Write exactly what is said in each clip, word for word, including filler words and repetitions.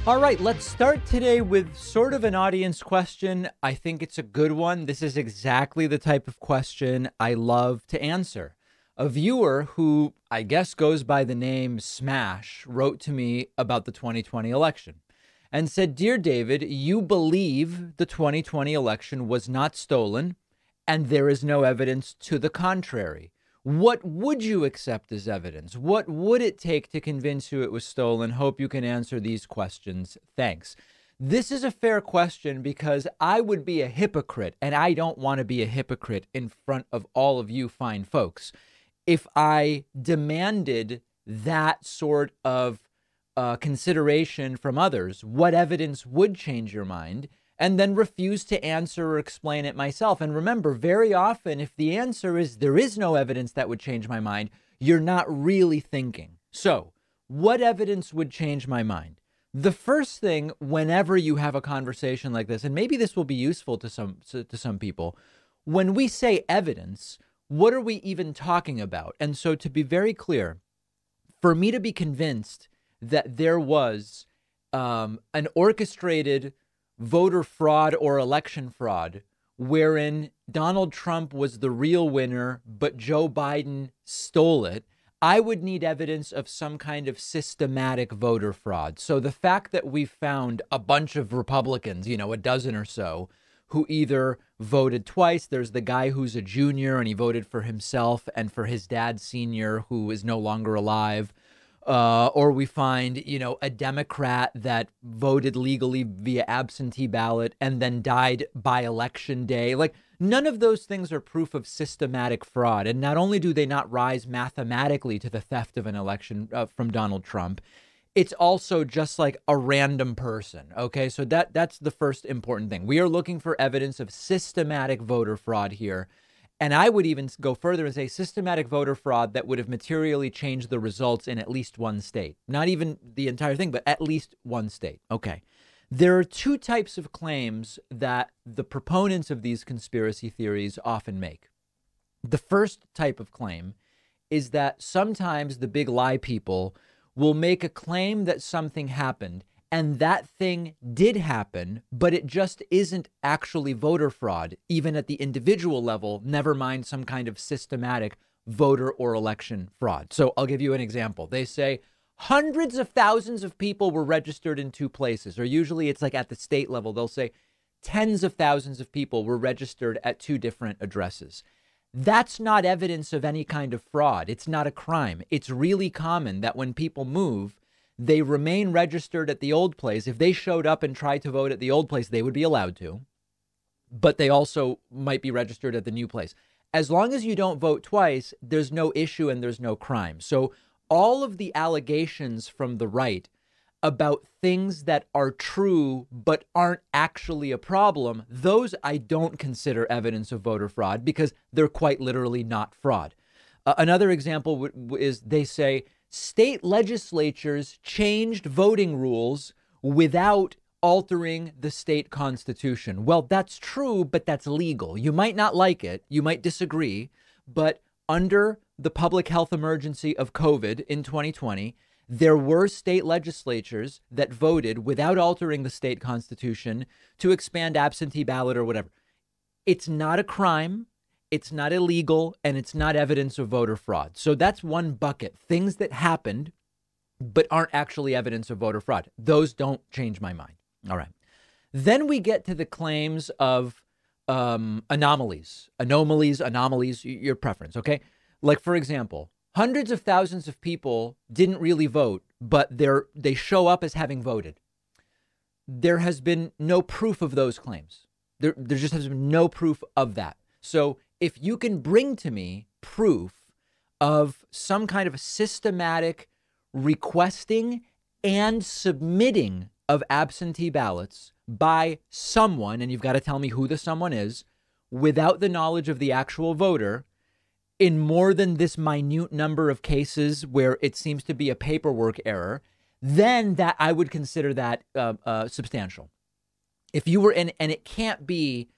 All right, let's start today with sort of an audience question. I think it's a good one. This is exactly the type of question I love to answer. A viewer who I guess goes by the name Smash wrote to me about the twenty twenty election and said, "Dear David, you believe the twenty twenty election was not stolen and there is no evidence to the contrary. What would you accept as evidence? What would it take to convince you it was stolen? Hope you can answer these questions. Thanks." This is a fair question because I would be a hypocrite, and I don't want to be a hypocrite in front of all of you fine folks, if I demanded that sort of uh, consideration from others. What evidence would change your mind? And then refuse to answer or explain it myself. And remember, very often, if the answer is there is no evidence that would change my mind, you're not really thinking. So what evidence would change my mind? The first thing, whenever you have a conversation like this, and maybe this will be useful to some to, to some people, when we say evidence, what are we even talking about? And so to be very clear, for me to be convinced that there was um, an orchestrated voter fraud or election fraud wherein Donald Trump was the real winner, but Joe Biden stole it, I would need evidence of some kind of systematic voter fraud. So the fact that we found a bunch of Republicans, you know, a dozen or so, who either voted twice. There's the guy who's a junior and he voted for himself and for his dad senior, who is no longer alive. Uh, or we find, you know, a Democrat that voted legally via absentee ballot and then died by election day. Like, none of those things are proof of systematic fraud. And not only do they not rise mathematically to the theft of an election uh, from Donald Trump, it's also just like a random person. OK, so that that's the first important thing. We are looking for evidence of systematic voter fraud here. And I would even go further and say systematic voter fraud that would have materially changed the results in at least one state. Not even the entire thing, but at least one state. OK, there are two types of claims that the proponents of these conspiracy theories often make. The first type of claim is that sometimes the big lie people will make a claim that something happened and that thing did happen, but it just isn't actually voter fraud, even at the individual level, never mind some kind of systematic voter or election fraud. So I'll give you an example. They say hundreds of thousands of people were registered in two places, or usually it's like at the state level. They'll say tens of thousands of people were registered at two different addresses. That's not evidence of any kind of fraud. It's not a crime. It's really common that when people move, they remain registered at the old place. If they showed up and tried to vote at the old place, they would be allowed to. But they also might be registered at the new place. As long as you don't vote twice, there's no issue and there's no crime. So all of the allegations from the right about things that are true but aren't actually a problem, those I don't consider evidence of voter fraud because they're quite literally not fraud. Uh, another example w- w- is they say state legislatures changed voting rules without altering the state constitution. Well, that's true, but that's legal. You might not like it. You might disagree. But under the public health emergency of COVID in twenty twenty, there were state legislatures that voted without altering the state constitution to expand absentee ballot or whatever. It's not a crime. It's not illegal, and it's not evidence of voter fraud. So that's one bucket. Things that happened but aren't actually evidence of voter fraud. Those don't change my mind. All right. Then we get to the claims of um, anomalies, anomalies, anomalies, your preference. OK, like, for example, hundreds of thousands of people didn't really vote, but they're they show up as having voted. There has been no proof of those claims. There, there just has been no proof of that. So if you can bring to me proof of some kind of systematic requesting and submitting of absentee ballots by someone, and you've got to tell me who the someone is, without the knowledge of the actual voter, in more than this minute number of cases where it seems to be a paperwork error, then that I would consider that uh, uh, substantial. If you were in, and it can't be,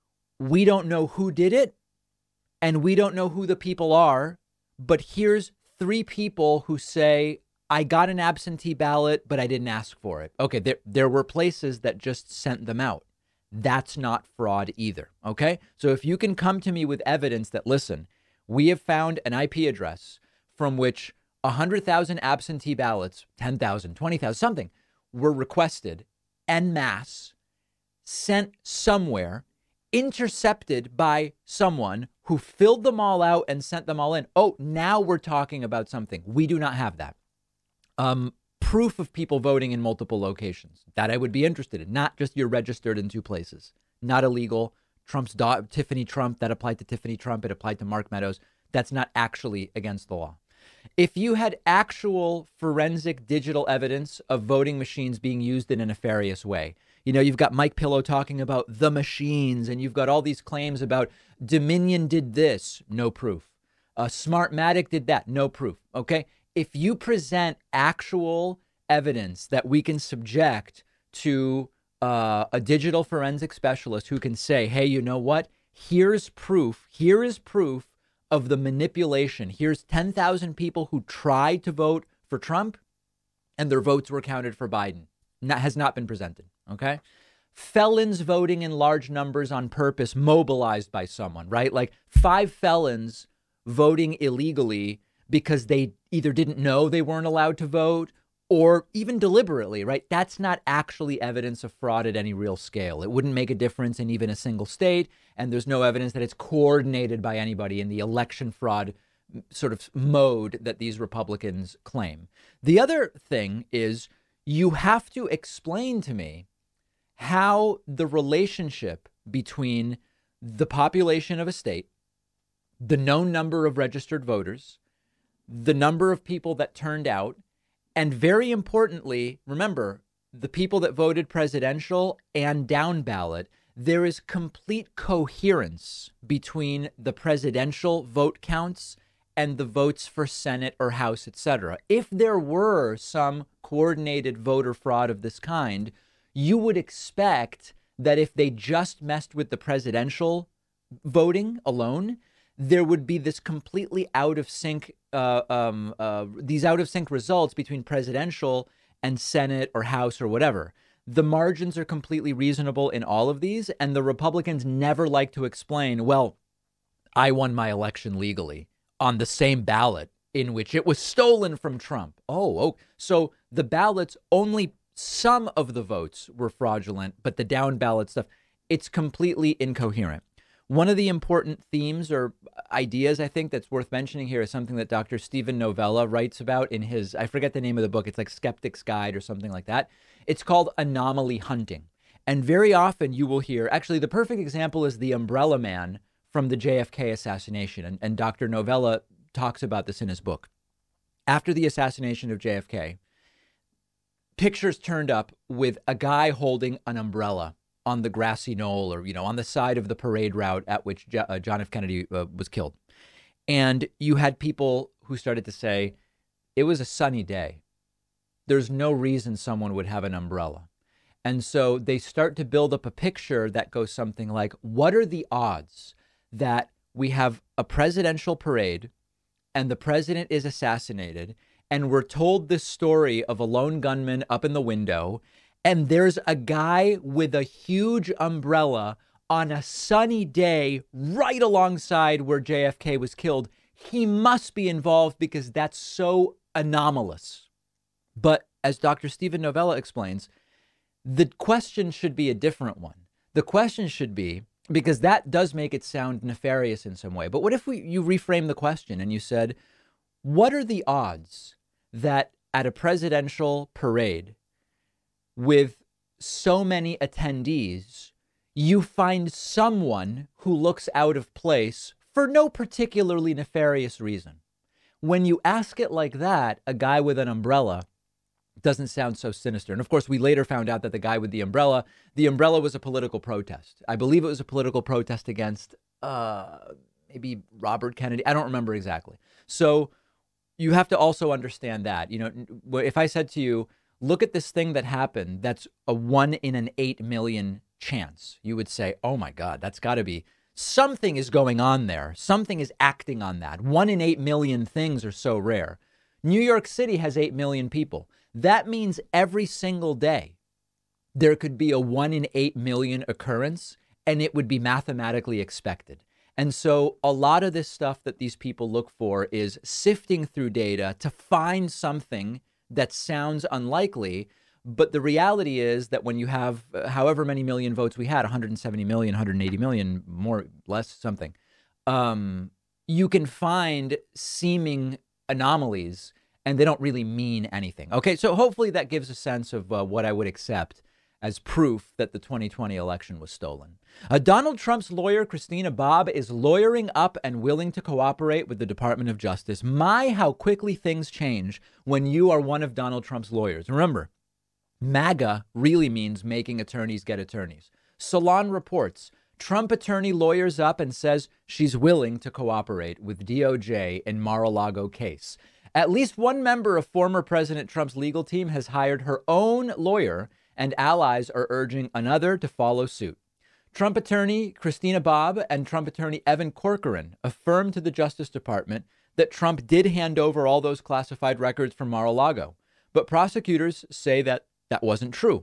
we don't know who did it, and we don't know who the people are, but here's three people who say I got an absentee ballot, but I didn't ask for it. Okay, there, there were places that just sent them out. That's not fraud either, okay? So if you can come to me with evidence that, listen, we have found an I P address from which one hundred thousand absentee ballots, ten thousand, twenty thousand, something, were requested en masse, sent somewhere, intercepted by someone who filled them all out and sent them all in. Oh, now we're talking about something. We do not have that. Um, proof of people voting in multiple locations. That I would be interested in. Not just you're registered in two places. Not illegal. Trump's daughter, Tiffany Trump, that applied to Tiffany Trump. It applied to Mark Meadows. That's not actually against the law. If you had actual forensic digital evidence of voting machines being used in a nefarious way, you know, you've got Mike Pillow talking about the machines, and you've got all these claims about Dominion did this, no proof. Uh, Smartmatic did that, no proof. Okay. If you present actual evidence that we can subject to uh, a digital forensic specialist who can say, hey, you know what? Here's proof. Here is proof of the manipulation. Here's ten thousand people who tried to vote for Trump and their votes were counted for Biden. That has not been presented. OK, felons voting in large numbers on purpose, mobilized by someone, right? Like five felons voting illegally because they either didn't know they weren't allowed to vote or even deliberately, right? That's not actually evidence of fraud at any real scale. It wouldn't make a difference in even a single state. And there's no evidence that it's coordinated by anybody in the election fraud sort of mode that these Republicans claim. The other thing is you have to explain to me how the relationship between the population of a state, the known number of registered voters, the number of people that turned out, and very importantly, remember, the people that voted presidential and down ballot, there is complete coherence between the presidential vote counts and the votes for Senate or House, et cetera. If there were some coordinated voter fraud of this kind, you would expect that if they just messed with the presidential voting alone, there would be this completely out of sync, uh, um, uh, these out of sync results between presidential and Senate or House or whatever. The margins are completely reasonable in all of these. And the Republicans never like to explain, well, I won my election legally on the same ballot in which it was stolen from Trump. Oh, oh, so the ballots, only some of the votes were fraudulent, but the down ballot stuff, it's completely incoherent. One of the important themes or ideas I think that's worth mentioning here is something that Doctor Steven Novella writes about in his, I forget the name of the book. It's like Skeptic's Guide or something like that. It's called anomaly hunting. And very often you will hear, actually, the perfect example is the umbrella man from the J F K assassination. And, and Doctor Novella talks about this in his book. After the assassination of J F K, pictures turned up with a guy holding an umbrella on the grassy knoll or, you know, on the side of the parade route at which J- uh, John F. Kennedy uh, was killed. And you had people who started to say, it was a sunny day. There's no reason someone would have an umbrella. And so they start to build up a picture that goes something like, what are the odds that we have a presidential parade and the president is assassinated and we're told this story of a lone gunman up in the window and there's a guy with a huge umbrella on a sunny day right alongside where J F K was killed. He must be involved because that's so anomalous. But as Doctor Steven Novella explains, the question should be a different one. The question should be, because that does make it sound nefarious in some way. But what if we you reframe the question and you said, what are the odds that at a presidential parade with so many attendees, you find someone who looks out of place for no particularly nefarious reason? When you ask it like that, a guy with an umbrella doesn't sound so sinister. And of course, we later found out that the guy with the umbrella, the umbrella was a political protest. I believe it was a political protest against uh, maybe Robert Kennedy. I don't remember exactly. So you have to also understand that, you know, if I said to you, look at this thing that happened, that's a one in an eight million chance, you would say, oh my God, that's got to be, something is going on there. Something is acting on that. One in eight million things are so rare. New York City has eight million people. That means every single day there could be a one in eight million occurrence, and it would be mathematically expected. And so a lot of this stuff that these people look for is sifting through data to find something that sounds unlikely. But the reality is that when you have uh, however many million votes we had, one hundred seventy million, one hundred eighty million, more, less, something, um, you can find seeming anomalies and they don't really mean anything. Okay, so hopefully that gives a sense of uh, what I would accept as proof that the twenty twenty election was stolen. Uh, Donald Trump's lawyer, Christina Bobb, is lawyering up and willing to cooperate with the Department of Justice. My, how quickly things change when you are one of Donald Trump's lawyers. Remember, MAGA really means making attorneys get attorneys. Salon reports, Trump attorney lawyers up and says she's willing to cooperate with D O J in Mar-a-Lago case. At least one member of former President Trump's legal team has hired her own lawyer, and allies are urging another to follow suit. Trump attorney Christina Bobb and Trump attorney Evan Corcoran affirmed to the Justice Department that Trump did hand over all those classified records from Mar-a-Lago. But prosecutors say that that wasn't true.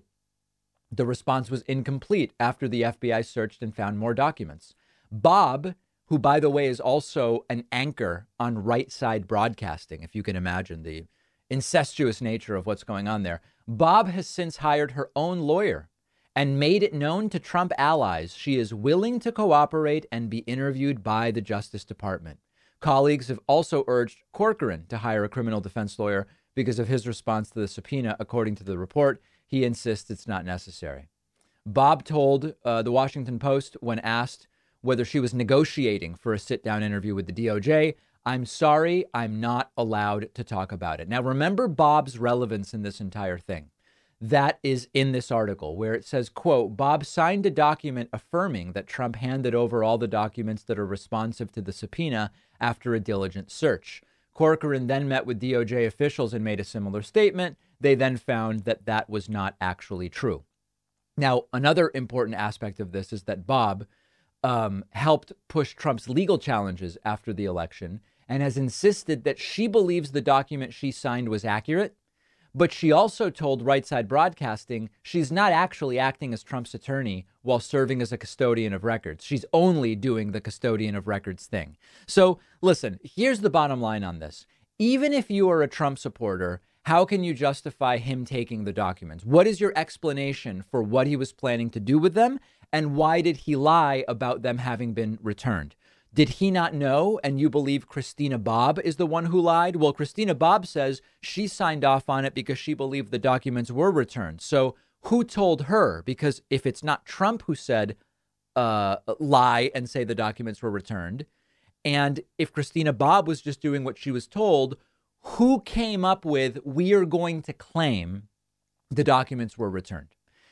The response was incomplete after the F B I searched and found more documents. Bobb, who, by the way, is also an anchor on Right Side Broadcasting, if you can imagine the incestuous nature of what's going on there, Bobb has since hired her own lawyer and made it known to Trump allies she is willing to cooperate and be interviewed by the Justice Department. Colleagues have also urged Corcoran to hire a criminal defense lawyer because of his response to the subpoena. According to the report, he insists it's not necessary. Bobb told uh, the Washington Post when asked whether she was negotiating for a sit-down interview with the D O J, "I'm sorry, I'm not allowed to talk about it." Now, remember Bobb's relevance in this entire thing. That is in this article where it says, quote, Bobb signed a document affirming that Trump handed over all the documents that are responsive to the subpoena after a diligent search. Corcoran then met with D O J officials and made a similar statement. They then found that that was not actually true. Now, another important aspect of this is that Bobb um, helped push Trump's legal challenges after the election and has insisted that she believes the document she signed was accurate. But she also told Right Side Broadcasting she's not actually acting as Trump's attorney while serving as a custodian of records. She's only doing the custodian of records thing. So listen, here's the bottom line on this. Even if you are a Trump supporter, how can you justify him taking the documents? What is your explanation for what he was planning to do with them? And why did he lie about them having been returned? Did he not know? And you believe Christina Bobb is the one who lied? Well, Christina Bobb says she signed off on it because she believed the documents were returned. So who told her? Because if it's not Trump who said uh, lie and say the documents were returned, and if Christina Bobb was just doing what she was told, who came up with we are going to claim the documents were returned?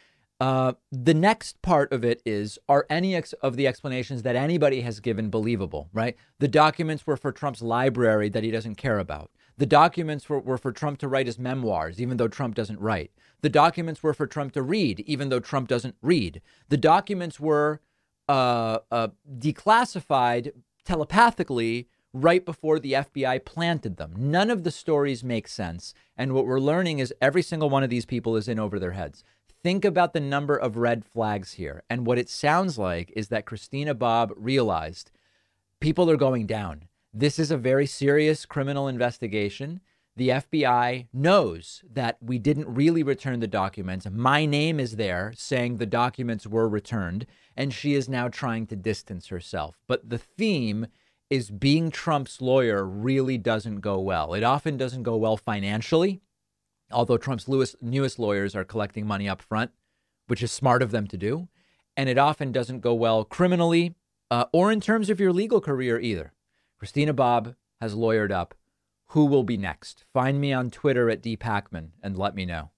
Uh, the next part of it is, are any ex- of the explanations that anybody has given believable, right? The documents were for Trump's library that he doesn't care about. The documents were, were for Trump to write his memoirs, even though Trump doesn't write. The documents were for Trump to read, even though Trump doesn't read. The documents were uh, uh, declassified telepathically right before the F B I planted them. None of the stories make sense. And what we're learning is every single one of these people is in over their heads. Think about the number of red flags here. And what it sounds like is that Christina Bobb realized people are going down. This is a very serious criminal investigation. The F B I knows that we didn't really return the documents. My name is there saying the documents were returned, and she is now trying to distance herself. But the theme is being Trump's lawyer really doesn't go well. It often doesn't go well financially. Although Trump's newest, newest lawyers are collecting money up front, which is smart of them to do. And it often doesn't go well criminally uh, or in terms of your legal career either. Christina Bobb has lawyered up. Who will be next? Find me on Twitter at D Pacman and let me know.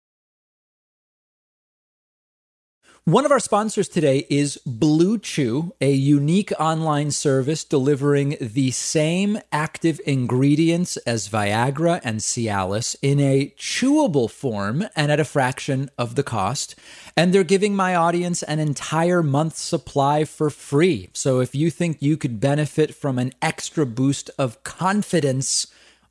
One of our sponsors today is Blue Chew, a unique online service delivering the same active ingredients as Viagra and Cialis in a chewable form and at a fraction of the cost. And they're giving my audience an entire month's supply for free. So if you think you could benefit from an extra boost of confidence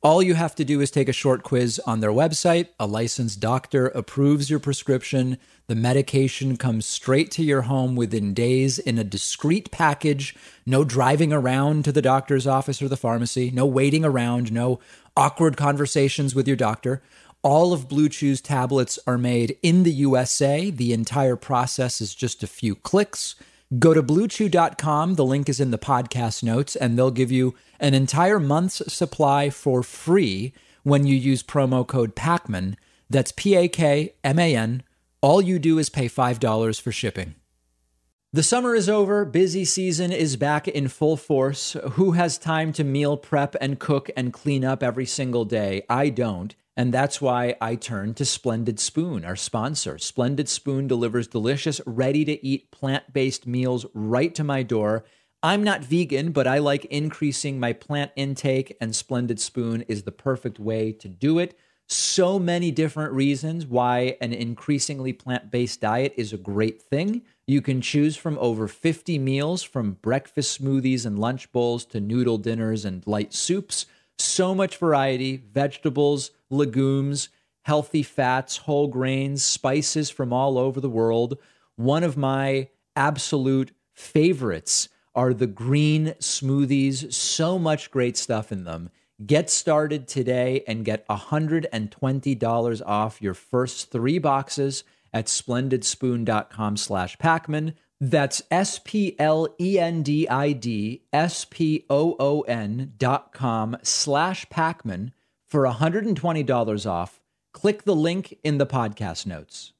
All you have to do is take a short quiz on their website. A licensed doctor approves your prescription. The medication comes straight to your home within days in a discreet package. No driving around to the doctor's office or the pharmacy. No waiting around. No awkward conversations with your doctor. All of Blue Chew's tablets are made in the U S A. The entire process is just a few clicks. Go to blue chew dot com. The link is in the podcast notes, and they'll give you an entire month's supply for free when you use promo code PACMAN. That's P A K M A N. All you do is pay five dollars for shipping. The summer is over. Busy season is back in full force. Who has time to meal prep and cook and clean up every single day? I don't. And that's why I turned to Splendid Spoon, our sponsor. Splendid Spoon delivers delicious, ready-to-eat plant-based meals right to my door. I'm not vegan, but I like increasing my plant intake, and Splendid Spoon is the perfect way to do it. So many different reasons why an increasingly plant-based diet is a great thing. You can choose from over fifty meals, from breakfast smoothies and lunch bowls to noodle dinners and light soups. So much variety: vegetables, legumes, healthy fats, whole grains, spices from all over the world. One of my absolute favorites are the green smoothies. So much great stuff in them. Get started today and get one hundred twenty dollars off your first three boxes at splendid spoon dot com slash Pacman. That's S P L E N D I D S P O O N dot com slash Pacman for one hundred twenty dollars off. Click the link in the podcast notes.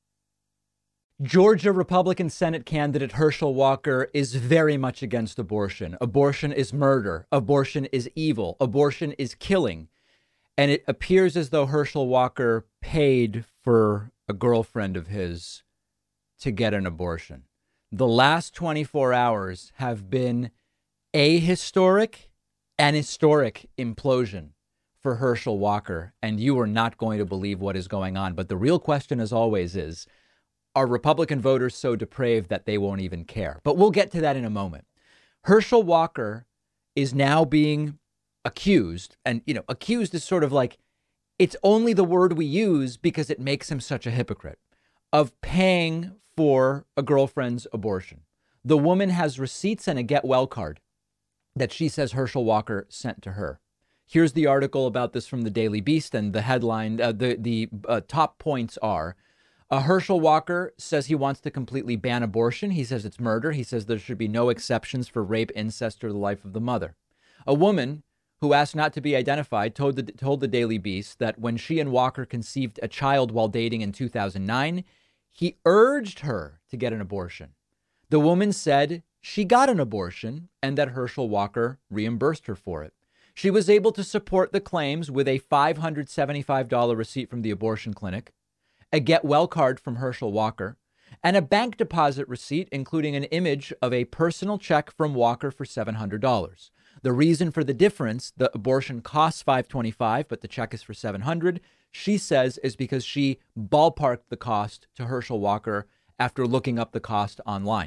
Georgia Republican Senate candidate Herschel Walker is very much against abortion. Abortion is murder. Abortion is evil. Abortion is killing. And it appears as though Herschel Walker paid for a girlfriend of his to get an abortion. The last twenty-four hours have been a historic and historic implosion for Herschel Walker, and you are not going to believe what is going on. But the real question, as always, is, are Republican voters so depraved that they won't even care? But we'll get to that in a moment. Herschel Walker is now being accused, and, you know, accused is sort of like, it's only the word we use because it makes him such a hypocrite, of paying for a girlfriend's abortion. The woman has receipts and a get well card that she says Herschel Walker sent to her. Here's the article about this from the Daily Beast, and the headline, uh, the, the uh, top points are, uh, Herschel Walker says he wants to completely ban abortion. He says it's murder. He says there should be no exceptions for rape, incest, or the life of the mother. A woman who asked not to be identified told the, told the Daily Beast that when she and Walker conceived a child while dating in two thousand nine, he urged her to get an abortion. The woman said she got an abortion and that Herschel Walker reimbursed her for it. She was able to support the claims with a five hundred seventy-five dollars receipt from the abortion clinic, a get well card from Herschel Walker, and a bank deposit receipt, including an image of a personal check from Walker for seven hundred dollars. The reason for the difference, the abortion costs five hundred twenty-five dollars, but the check is for seven hundred dollars, she says is because she ballparked the cost to Herschel Walker after looking up the cost online.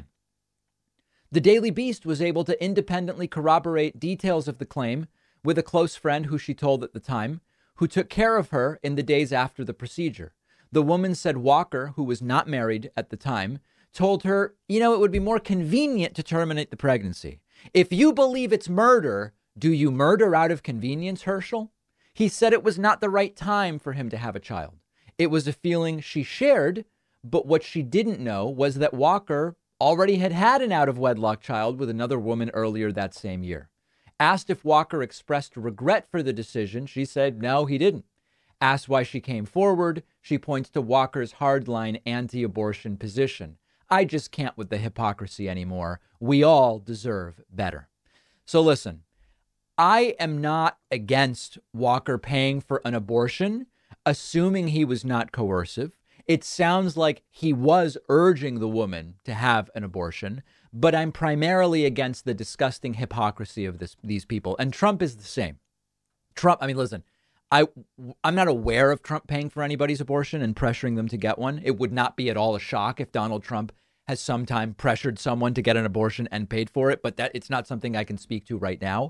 The Daily Beast was able to independently corroborate details of the claim with a close friend who she told at the time, who took care of her in the days after the procedure. The woman said Walker, who was not married at the time, told her, you know, it would be more convenient to terminate the pregnancy. If you believe it's murder, do you murder out of convenience, Herschel? He said it was not the right time for him to have a child. It was a feeling she shared, but what she didn't know was that Walker already had had an out-of-wedlock child with another woman earlier that same year. Asked if Walker expressed regret for the decision, she said no, he didn't. Asked why she came forward, she points to Walker's hardline anti-abortion position. I just can't with the hypocrisy anymore. We all deserve better. So listen, I am not against Walker paying for an abortion, assuming he was not coercive. It sounds like he was urging the woman to have an abortion, but I'm primarily against the disgusting hypocrisy of this, these people. And Trump is the same. Trump, I mean, listen, I, I'm not aware of Trump paying for anybody's abortion and pressuring them to get one. It would not be at all a shock if Donald Trump has sometime pressured someone to get an abortion and paid for it, but that it's not something I can speak to right now.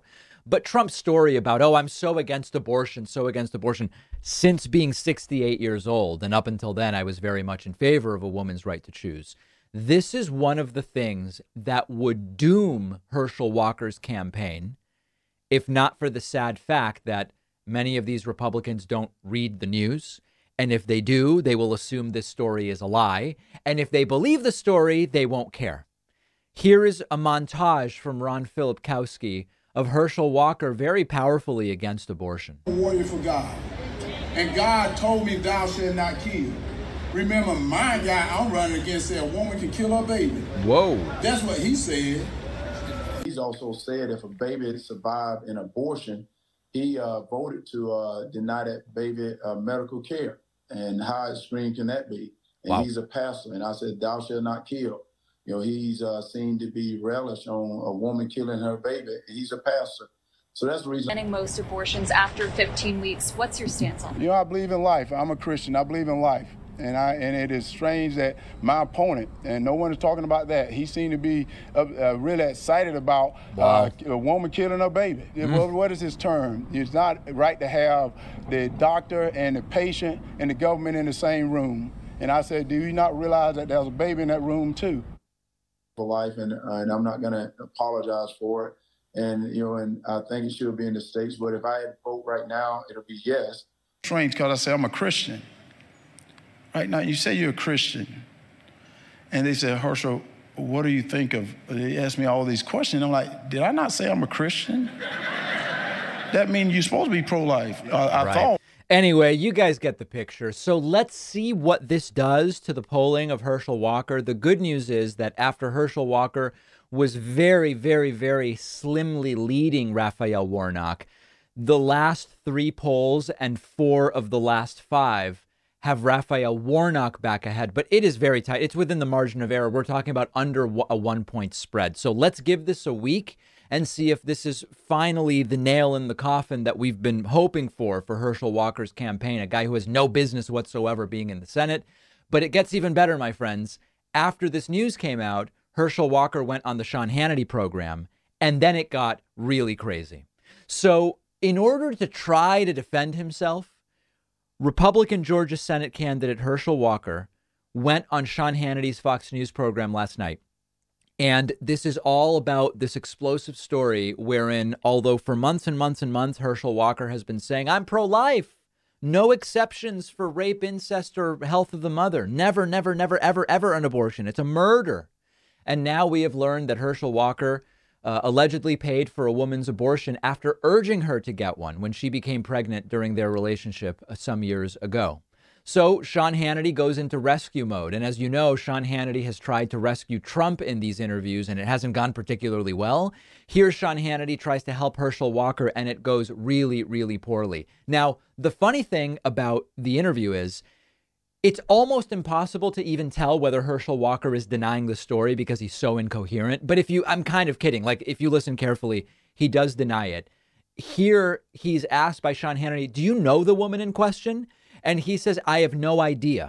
But Trump's story about, oh, I'm so against abortion, so against abortion, since being sixty-eight years old, and up until then, I was very much in favor of a woman's right to choose. This is one of the things that would doom Herschel Walker's campaign, if not for the sad fact that many of these Republicans don't read the news. And if they do, they will assume this story is a lie. And if they believe the story, they won't care. Here is a montage from Ron Filipkowski of Herschel Walker very powerfully against abortion. A warrior for God. And God told me, thou shalt not kill. Remember, my guy I'm running against said a woman can kill her baby. Whoa. That's what he said. He's also said if a baby survived an abortion, he uh, voted to uh, deny that baby uh, medical care. And how extreme can that be? And wow. He's a pastor. And I said, thou shalt not kill. You know, he's uh, seen to be relish on a woman killing her baby. He's a pastor. So that's the reason. Banning most abortions after fifteen weeks. What's your stance on that? You know, I believe in life. I'm a Christian. I believe in life. And I and it is strange that my opponent, and no one is talking about that, he seemed to be uh, uh, really excited about wow. uh, a woman killing her baby. Mm. Well, what is his term? It's not right to have the doctor and the patient and the government in the same room. And I said, do you not realize that there's a baby in that room too? For life, and, uh, and I'm not going to apologize for it. And, you know, and I think it should be in the States. But if I had to vote right now, it'll be yes. Strange, because I say I'm a Christian. Right now, you say you're a Christian. And they said, Herschel, what do you think of? They asked me all these questions. I'm like, did I not say I'm a Christian? That means you're supposed to be pro-life. Uh, I right. thought. Anyway, you guys get the picture. So let's see what this does to the polling of Herschel Walker. The good news is that after Herschel Walker was very, very, very slimly leading Raphael Warnock, the last three polls and four of the last five have Raphael Warnock back ahead, but it is very tight. It's within the margin of error. We're talking about under a one-point spread. So let's give this a week and see if this is finally the nail in the coffin that we've been hoping for for Herschel Walker's campaign, a guy who has no business whatsoever being in the Senate. But it gets even better, my friends. After this news came out, Herschel Walker went on the Sean Hannity program, and then it got really crazy. So in order to try to defend himself, Republican Georgia Senate candidate Herschel Walker went on Sean Hannity's Fox News program last night. And this is all about this explosive story wherein, although for months and months and months, Herschel Walker has been saying, I'm pro-life, no exceptions for rape, incest, or health of the mother. Never, never, never, ever, ever an abortion. It's a murder. And now we have learned that Herschel Walker uh, allegedly paid for a woman's abortion after urging her to get one when she became pregnant during their relationship uh, some years ago. So Sean Hannity goes into rescue mode. And as you know, Sean Hannity has tried to rescue Trump in these interviews, and it hasn't gone particularly well. Here, Sean Hannity tries to help Herschel Walker, and it goes really, really poorly. Now, the funny thing about the interview is it's almost impossible to even tell whether Herschel Walker is denying the story because he's so incoherent. But if you, I'm kind of kidding. Like, if you listen carefully, he does deny it. Here, he's asked by Sean Hannity, do you know the woman in question? And he says, I have no idea.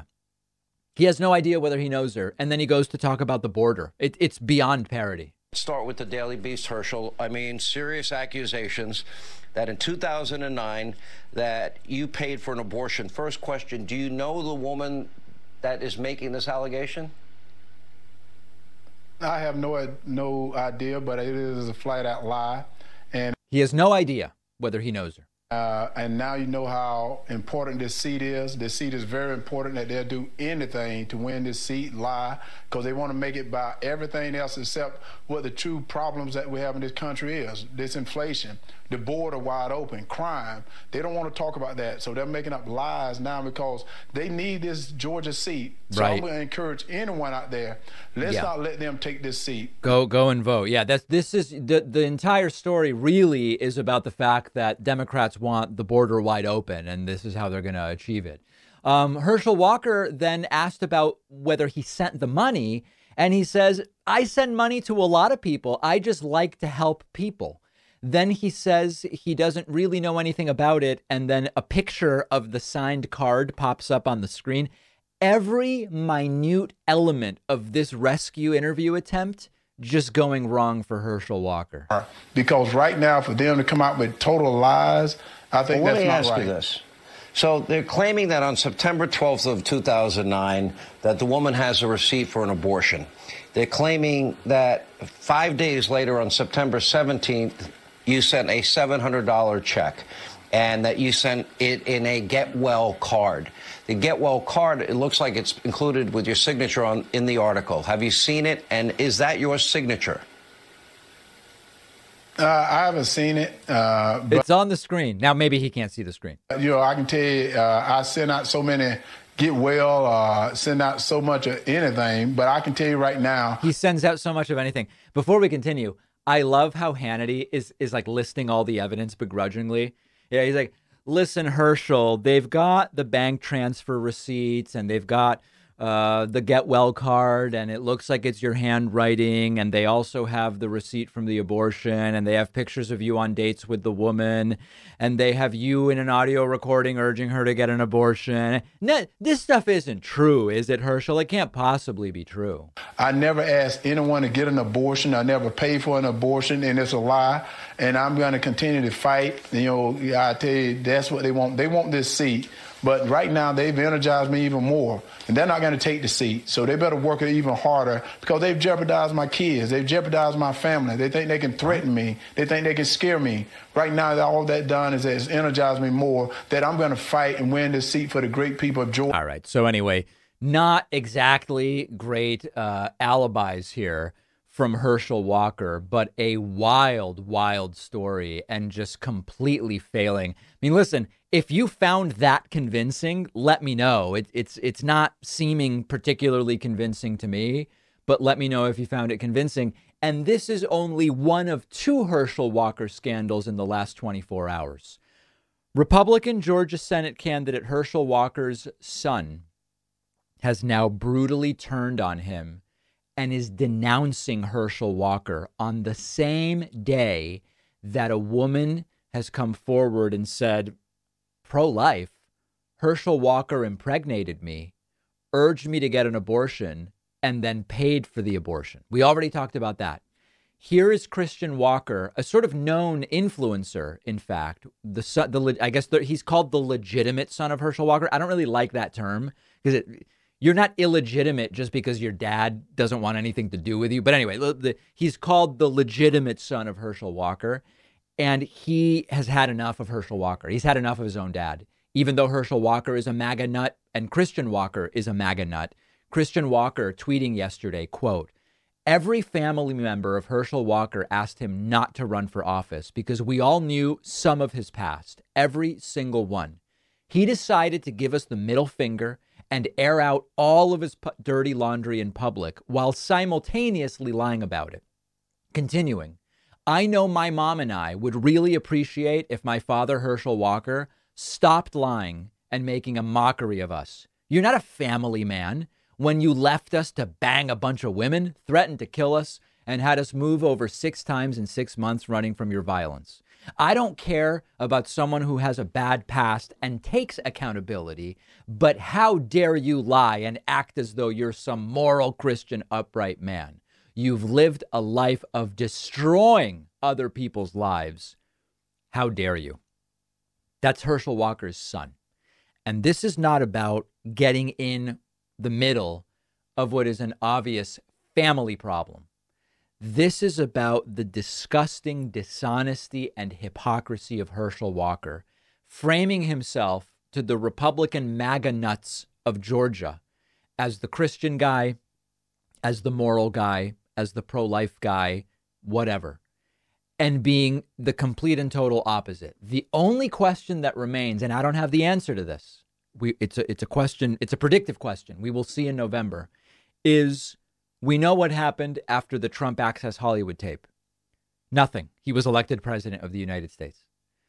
He has no idea whether he knows her. And then he goes to talk about the border. It, it's beyond parody. Start with the Daily Beast, Herschel. I mean, serious accusations that in two thousand nine that you paid for an abortion. First question, do you know the woman that is making this allegation? I have no, no idea, but it is a flat-out lie. And he has no idea whether he knows her. Uh, and now you know how important this seat is. This seat is very important, that they'll do anything to win this seat, lie, because they want to make it by everything else except what the true problems that we have in this country is. This inflation, the border wide open, crime. They don't want to talk about that. So they're making up lies now because they need this Georgia seat. So right. I'm going to encourage anyone out there, let's yeah. not let them take this seat. Go go and vote. Yeah, that's this is the, the entire story really is about the fact that Democrats want the border wide open, and this is how they're going to achieve it. Um, Herschel Walker then asked about whether he sent the money, and he says, I send money to a lot of people. I just like to help people. Then he says he doesn't really know anything about it, and then a picture of the signed card pops up on the screen. Every minute element of this rescue interview attempt just going wrong for Herschel Walker? Because right now, for them to come out with total lies, I think well, that's let me not ask right. you this. So they're claiming that on September twelfth of two thousand nine, that the woman has a receipt for an abortion. They're claiming that five days later, on September seventeenth, you sent a seven hundred dollars check and that you sent it in a Get Well card. The Get Well card, it looks like it's included with your signature on in the article. Have you seen it? And is that your signature? Uh, I haven't seen it. Uh, but, it's on the screen. Now, maybe he can't see the screen. You know, I can tell you, uh, I send out so many Get Well, uh, send out so much of anything, but I can tell you right now. He sends out so much of anything. Before we continue, I love how Hannity is, is like listing all the evidence begrudgingly. Yeah, he's like, listen, Herschel, they've got the bank transfer receipts and they've got uh, the Get Well card, and it looks like it's your handwriting, and they also have the receipt from the abortion, and they have pictures of you on dates with the woman, and they have you in an audio recording urging her to get an abortion. No, this stuff isn't true, is it, Herschel? It can't possibly be true. I never asked anyone to get an abortion. I never paid for an abortion, and it's a lie, and I'm going to continue to fight. You know, I tell you, that's what they want. They want this seat. But right now, they've energized me even more, and they're not going to take the seat. So they better work it even harder, because they've jeopardized my kids. They've jeopardized my family. They think they can threaten me. They think they can scare me. Right now, all that done is it's energized me more that I'm going to fight and win this seat for the great people of Georgia. All right. So anyway, not exactly great uh, alibis here from Herschel Walker, but a wild, wild story and just completely failing. I mean, listen, if you found that convincing, let me know. It, it's it's not seeming particularly convincing to me, but let me know if you found it convincing. And this is only one of two Herschel Walker scandals in the last twenty-four hours. Republican Georgia Senate candidate Herschel Walker's son has now brutally turned on him and is denouncing Herschel Walker on the same day that a woman has come forward and said, pro-life, Herschel Walker impregnated me, urged me to get an abortion, and then paid for the abortion. We already talked about that. Here is Christian Walker, a sort of known influencer, in fact. The son, the I guess the, he's called the legitimate son of Herschel Walker. I don't really like that term because it... You're not illegitimate just because your dad doesn't want anything to do with you. But anyway, the, he's called the legitimate son of Herschel Walker, and he has had enough of Herschel Walker. He's had enough of his own dad. Even though Herschel Walker is a MAGA nut and Christian Walker is a MAGA nut, Christian Walker tweeting yesterday, quote, every family member of Herschel Walker asked him not to run for office because we all knew some of his past, every single one. He decided to give us the middle finger and air out all of his pu- dirty laundry in public while simultaneously lying about it. Continuing, I know my mom and I would really appreciate if my father, Herschel Walker, stopped lying and making a mockery of us. You're not a family man. When you left us to bang a bunch of women, threatened to kill us, and had us move over six times in six months running from your violence. I don't care about someone who has a bad past and takes accountability, but how dare you lie and act as though you're some moral Christian upright man? You've lived a life of destroying other people's lives. How dare you? That's Herschel Walker's son. And this is not about getting in the middle of what is an obvious family problem. This is about the disgusting dishonesty and hypocrisy of Herschel Walker, framing himself to the Republican MAGA nuts of Georgia as the Christian guy, as the moral guy, as the pro-life guy, whatever, and being the complete and total opposite. The only question that remains, and I don't have the answer to this, we, it's a, it's a question, it's a predictive question, we will see in November, is... We know what happened after the Trump Access Hollywood tape. Nothing. He was elected president of the United States.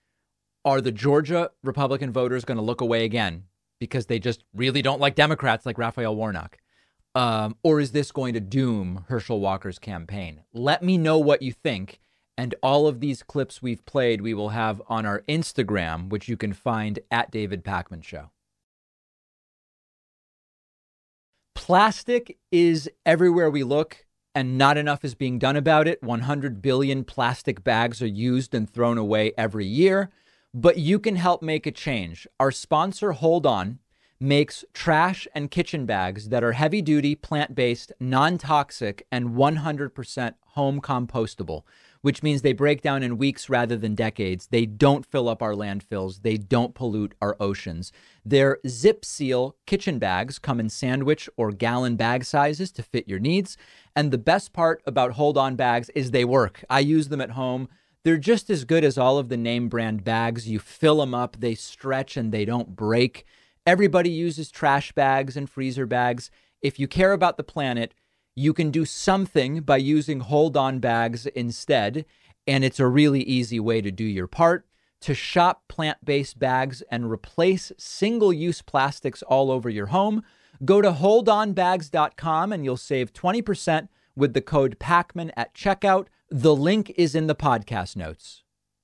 Are the Georgia Republican voters going to look away again because they just really don't like Democrats like Raphael Warnock? Um, or is this going to doom Herschel Walker's campaign? Let me know what you think. And all of these clips we've played, we will have on our Instagram, which you can find at David Pakman Show. Plastic is everywhere we look, and not enough is being done about it. one hundred billion plastic bags are used and thrown away every year, but you can help make a change. Our sponsor, Hold On, makes trash and kitchen bags that are heavy duty, plant-based, non-toxic, and one hundred percent home compostable, which means they break down in weeks rather than decades. They don't fill up our landfills. They don't pollute our oceans. Their Zip Seal kitchen bags come in sandwich or gallon bag sizes to fit your needs. And the best part about Hold On bags is they work. I use them at home. They're just as good as all of the name brand bags. You fill them up, they stretch, and they don't break. Everybody uses trash bags and freezer bags. If you care about the planet, you can do something by using Hold On bags instead, and it's a really easy way to do your part. To shop plant-based bags and replace single-use plastics all over your home, go to hold on bags dot com and you'll save twenty percent with the code Pacman at checkout. The link is in the podcast notes.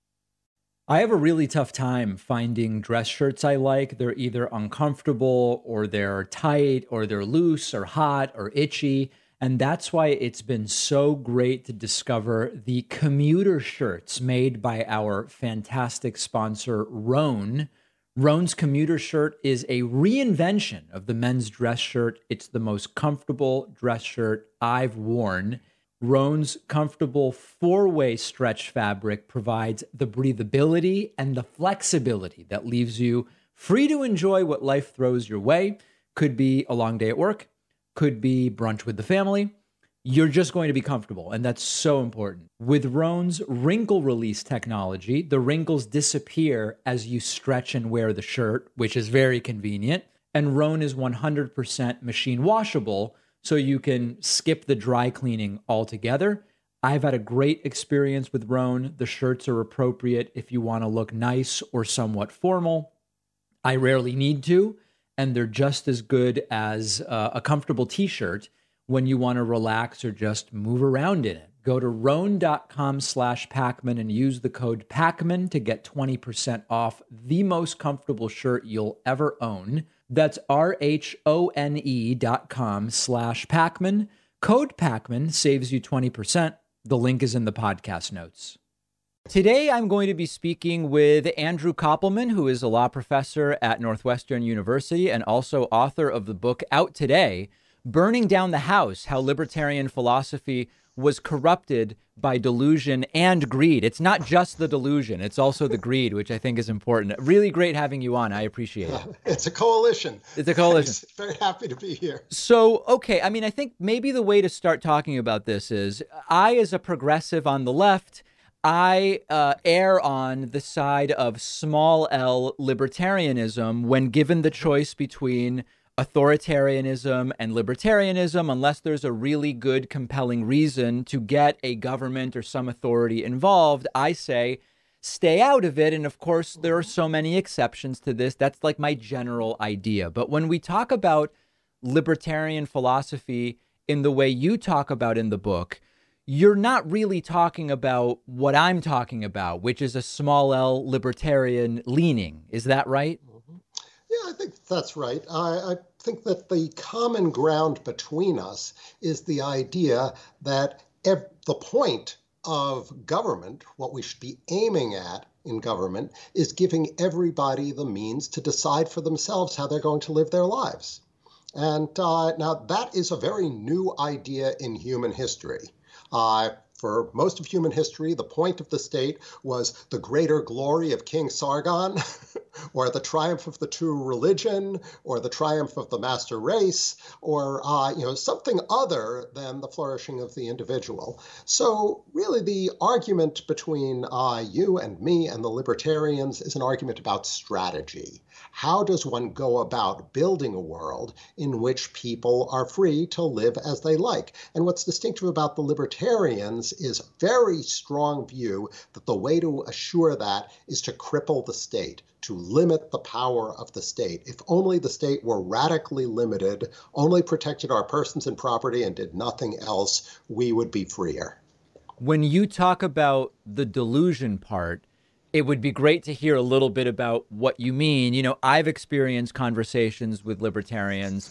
I have a really tough time finding dress shirts I like. They're either uncomfortable or they're tight or they're loose or hot or itchy. And that's why it's been so great to discover the commuter shirts made by our fantastic sponsor, Rhone. Rhone's commuter shirt is a reinvention of the men's dress shirt. It's the most comfortable dress shirt I've worn. Rhone's comfortable four-way stretch fabric provides the breathability and the flexibility that leaves you free to enjoy what life throws your way. Could be a long day at work, could be brunch with the family. You're just going to be comfortable, and that's so important. With Rhone's wrinkle release technology, the wrinkles disappear as you stretch and wear the shirt, which is very convenient. And Rhone is one hundred percent machine washable, so you can skip the dry cleaning altogether. I've had a great experience with Rhone. The shirts are appropriate if you want to look nice or somewhat formal. I rarely need to, and they're just as good as uh, a comfortable t-shirt when you want to relax or just move around in it. Go to rhone.com slash Pacman and use the code Pacman to get twenty percent off the most comfortable shirt you'll ever own. That's R-H-O-N-E dot com slash Pacman. Code Pacman saves you twenty percent. The link is in the podcast notes. Today, I'm going to be speaking with Andrew Koppelman, who is a law professor at Northwestern University and also author of the book out today, Burning Down the House, How Libertarian Philosophy Was Corrupted by Delusion and Greed. It's not just the delusion, it's also the greed, which I think is important. Really great having you on. I appreciate it. It's a coalition. It's a coalition. I'm very happy to be here. So, okay, I mean, I think maybe the way to start talking about this is I, as a progressive on the left, I uh, err on the side of small L libertarianism when given the choice between authoritarianism and libertarianism, unless there's a really good, compelling reason to get a government or some authority involved. I say stay out of it. And of course, there are so many exceptions to this. That's like my general idea. But when we talk about libertarian philosophy in the way you talk about in the book, you're not really talking about what I'm talking about, which is a small L libertarian leaning. Is that right? Yeah, I think that's right. I, I think that the common ground between us is the idea that ev- the point of government, what we should be aiming at in government, is giving everybody the means to decide for themselves how they're going to live their lives. And uh, now that is a very new idea in human history. Uh, For most of human history, the point of the state was the greater glory of King Sargon, or the triumph of the true religion, or the triumph of the master race, or uh, you know something other than the flourishing of the individual. So really the argument between uh, you and me and the libertarians is an argument about strategy. How does one go about building a world in which people are free to live as they like? And what's distinctive about the libertarians is a very strong view that the way to assure that is to cripple the state, to limit the power of the state. If only the state were radically limited, only protected our persons and property and did nothing else, we would be freer. When you talk about the delusion part, it would be great to hear a little bit about what you mean. You know, I've experienced conversations with libertarians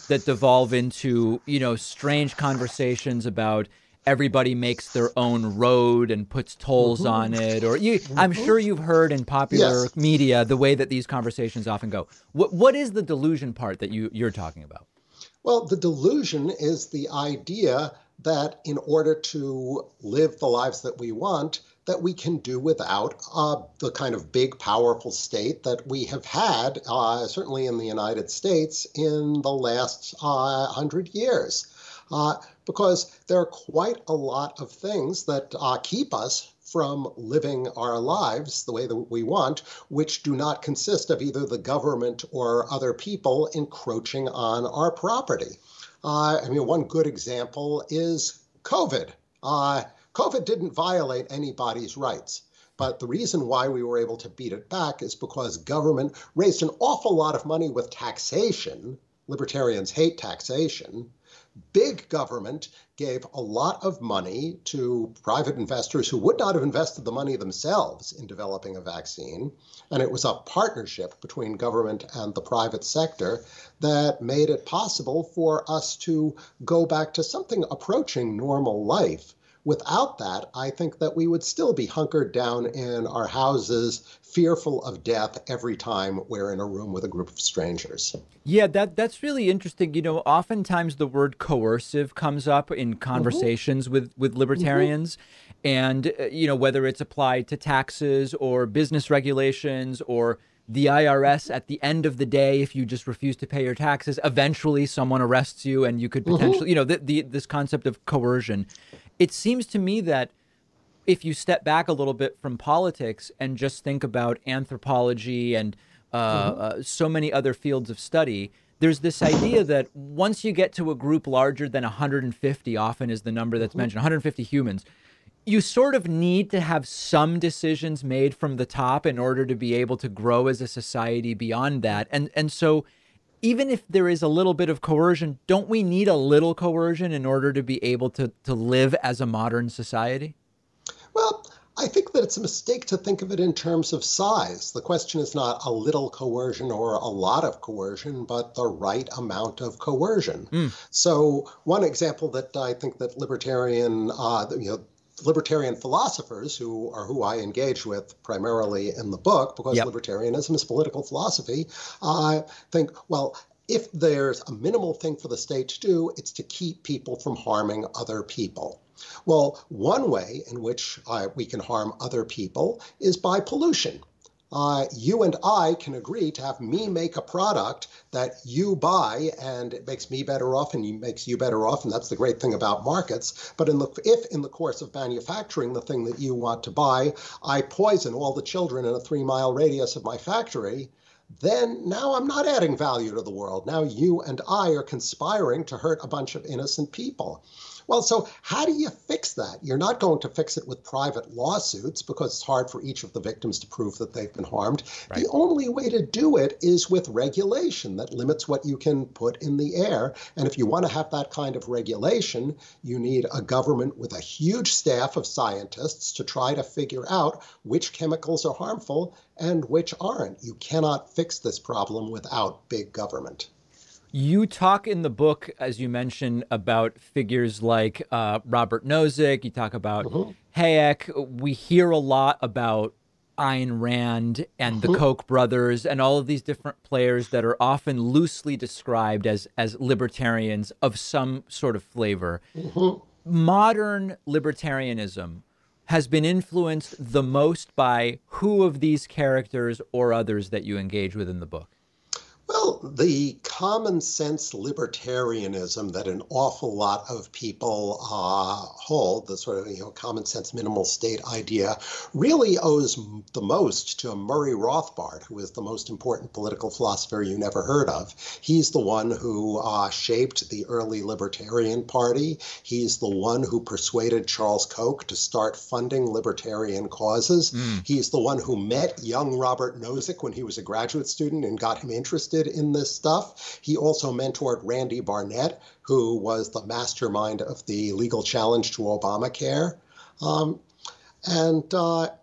that devolve into, you know, strange conversations about everybody makes their own road and puts tolls mm-hmm. on it. Or you, mm-hmm. I'm sure you've heard in popular yes. media the way that these conversations often go. What What is the delusion part that you, you're talking about? Well, the delusion is the idea that in order to live the lives that we want, that we can do without uh, the kind of big, powerful state that we have had, uh, certainly in the United States, in the last uh, hundred years. Uh, because there are quite a lot of things that uh, keep us from living our lives the way that we want, which do not consist of either the government or other people encroaching on our property. Uh, I mean, one good example is COVID. Uh, COVID didn't violate anybody's rights. But the reason why we were able to beat it back is because government raised an awful lot of money with taxation. Libertarians hate taxation. Big government gave a lot of money to private investors who would not have invested the money themselves in developing a vaccine. And it was a partnership between government and the private sector that made it possible for us to go back to something approaching normal life. Without that, I think that we would still be hunkered down in our houses, fearful of death every time we're in a room with a group of strangers. Yeah, that that's really interesting. You know, oftentimes the word coercive comes up in conversations mm-hmm. with, with libertarians. Mm-hmm. And, uh, you know, whether it's applied to taxes or business regulations or the I R S at the end of the day, if you just refuse to pay your taxes, eventually someone arrests you and you could potentially, mm-hmm. you know, the, the, this concept of coercion. It seems to me that if you step back a little bit from politics and just think about anthropology and uh, mm-hmm. uh, so many other fields of study, there's this idea that once you get to a group larger than one hundred fifty, often is the number that's mm-hmm. mentioned, one hundred fifty humans, you sort of need to have some decisions made from the top in order to be able to grow as a society beyond that. And and so even if there is a little bit of coercion, don't we need a little coercion in order to be able to, to live as a modern society? Well, I think that it's a mistake to think of it in terms of size. The question is not a little coercion or a lot of coercion, but the right amount of coercion. Mm. So one example that I think that libertarian, uh, you know, libertarian philosophers, who are who I engage with primarily in the book, because yep. libertarianism is political philosophy, I think, well, if there's a minimal thing for the state to do, it's to keep people from harming other people. Well, one way in which uh, we can harm other people is by pollution. Uh, you and I can agree to have me make a product that you buy, and it makes me better off and it makes you better off, and that's the great thing about markets. But in the, if in the course of manufacturing the thing that you want to buy, I poison all the children in a three-mile radius of my factory, then now I'm not adding value to the world. Now you and I are conspiring to hurt a bunch of innocent people. Well, so how do you fix that? You're not going to fix it with private lawsuits because it's hard for each of the victims to prove that they've been harmed. Right. The only way to do it is with regulation that limits what you can put in the air. And if you want to have that kind of regulation, you need a government with a huge staff of scientists to try to figure out which chemicals are harmful and which aren't. You cannot fix this problem without big government. You talk in the book, as you mentioned, about figures like uh, Robert Nozick. You talk about mm-hmm. Hayek. We hear a lot about Ayn Rand and mm-hmm. the Koch brothers and all of these different players that are often loosely described as, as libertarians of some sort of flavor. Mm-hmm. Modern libertarianism has been influenced the most by who of these characters or others that you engage with in the book? Well, the common sense libertarianism that an awful lot of people uh, hold, the sort of you know common sense minimal state idea, really owes the most to Murray Rothbard, who is the most important political philosopher you never heard of. He's the one who uh, shaped the early Libertarian Party. He's the one who persuaded Charles Koch to start funding libertarian causes. Mm. He's the one who met young Robert Nozick when he was a graduate student and got him interested in this stuff. He also mentored Randy Barnett, who was the mastermind of the legal challenge to Obamacare. Um, and uh,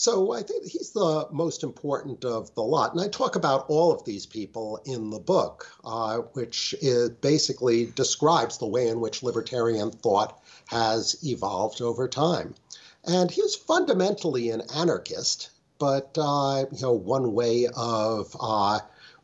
So I think he's the most important of the lot. And I talk about all of these people in the book, uh, which is basically describes the way in which libertarian thought has evolved over time. And he was fundamentally an anarchist, but uh, you know, one way of uh,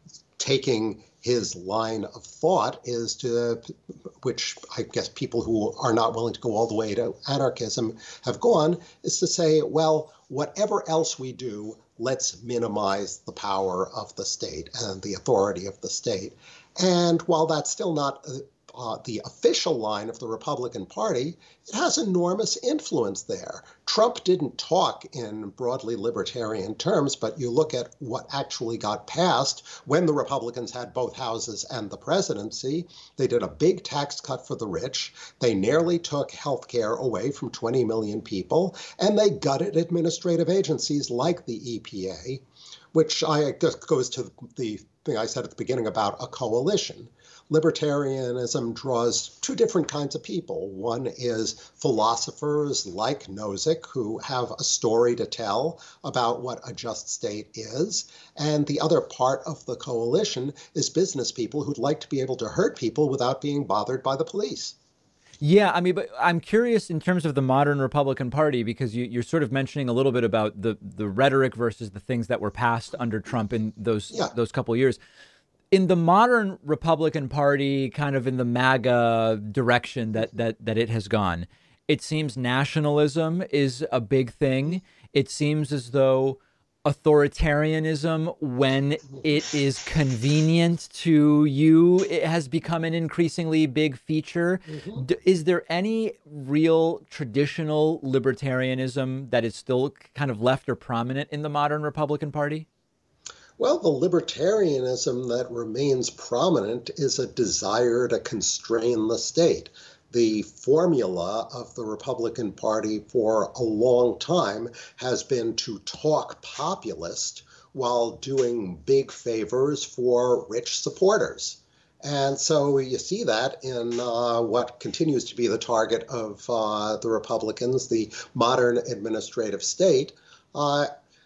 taking his line of thought is to, which I guess people who are not willing to go all the way to anarchism have gone, is to say, well, whatever else we do, let's minimize the power of the state and the authority of the state. And while that's still not uh, the official line of the Republican Party, it has enormous influence there. Trump didn't talk in broadly libertarian terms, but you look at what actually got passed when the Republicans had both houses and the presidency. They did a big tax cut for the rich. They nearly took health care away from twenty million people, and they gutted administrative agencies like the E P A, which I guess goes to the thing I said at the beginning about a coalition. Libertarianism draws two different kinds of people. One is philosophers like Nozick, who have a story to tell about what a just state is. And the other part of the coalition is business people who'd like to be able to hurt people without being bothered by the police. Yeah, I mean, but I'm curious in terms of the modern Republican Party, because you, you're sort of mentioning a little bit about the, the rhetoric versus the things that were passed under Trump in those yeah. those couple of years. In the modern Republican Party, kind of in the MAGA direction that that that it has gone, it seems nationalism is a big thing. It seems as though authoritarianism, when it is convenient to you, it has become an increasingly big feature. Mm-hmm. D- is there any real traditional libertarianism that is still kind of left or prominent in the modern Republican Party? Well, the libertarianism that remains prominent is a desire to constrain the state. The formula of the Republican Party for a long time has been to talk populist while doing big favors for rich supporters. And so you see that in uh, what continues to be the target of uh, the Republicans, the modern administrative state. Uh,